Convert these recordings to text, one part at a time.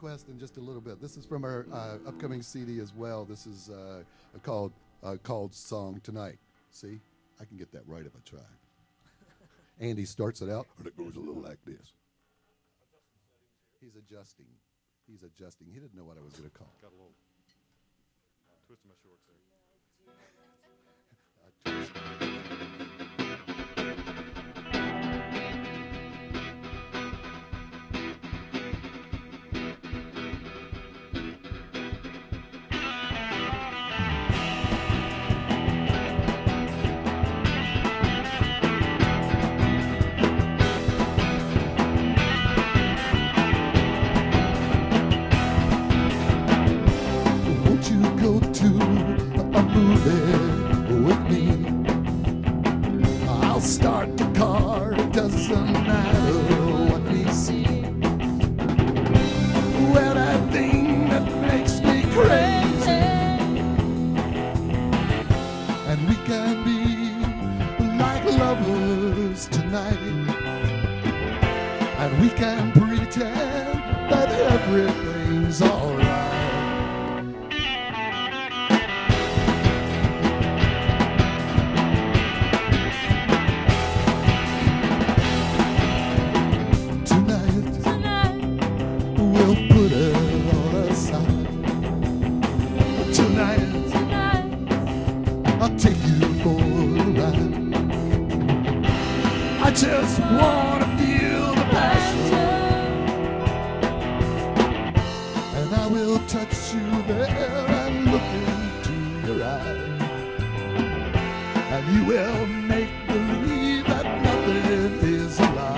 request in just a little bit. This is from our upcoming CD as well. This is called Song Tonight. See, I can get that right if I try. Andy starts it out, and it goes a little like this. He's adjusting. He's adjusting. He didn't know what I was going to call. Got a little twist in my shorts there. Won't you go to a movie with me? I'll start the car, it doesn't matter what we see. Well, that thing that makes me crazy, and we can be like lovers tonight, and we can pretend that everything's alright. We'll put it all aside. Tonight, I'll take you for a ride. I just wanna feel the passion, and I will touch you there and look into your eyes, and you will make believe that nothing is a lie.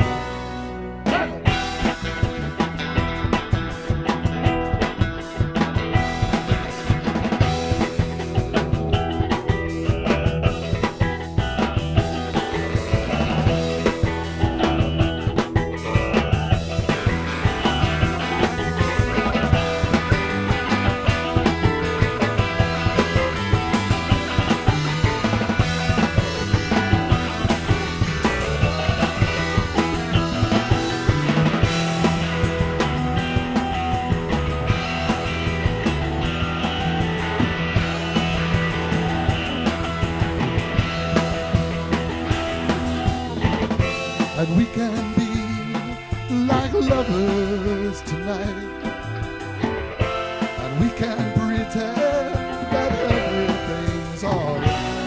And we can be like lovers tonight, and we can pretend that everything's alright.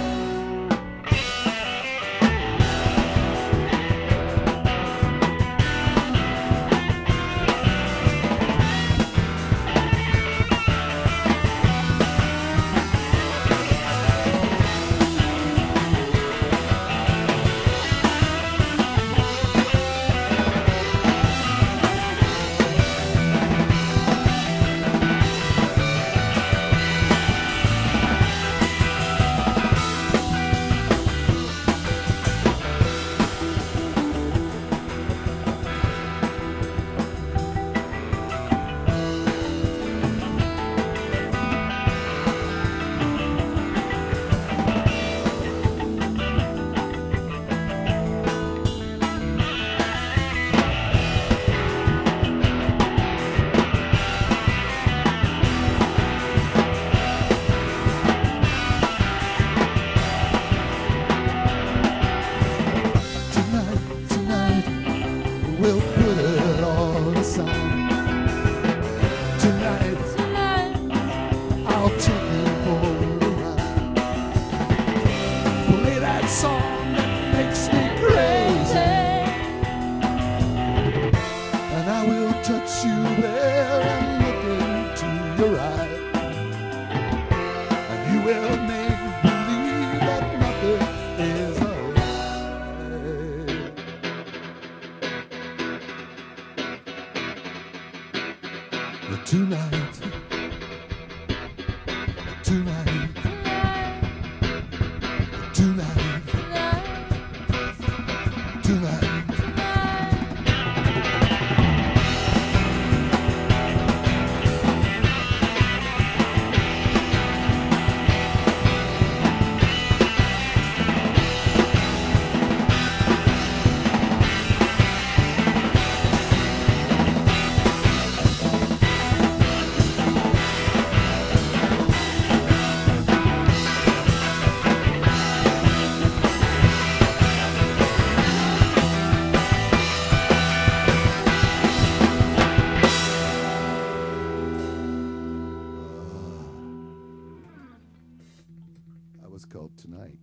We'll put it all aside. Tonight, I'll take you for a ride. Play that song that makes me crazy, and I will touch you there and look into your eyes, and you will make believe that nothing is alright. Tonight, tonight, tonight, tonight. was called Tonight.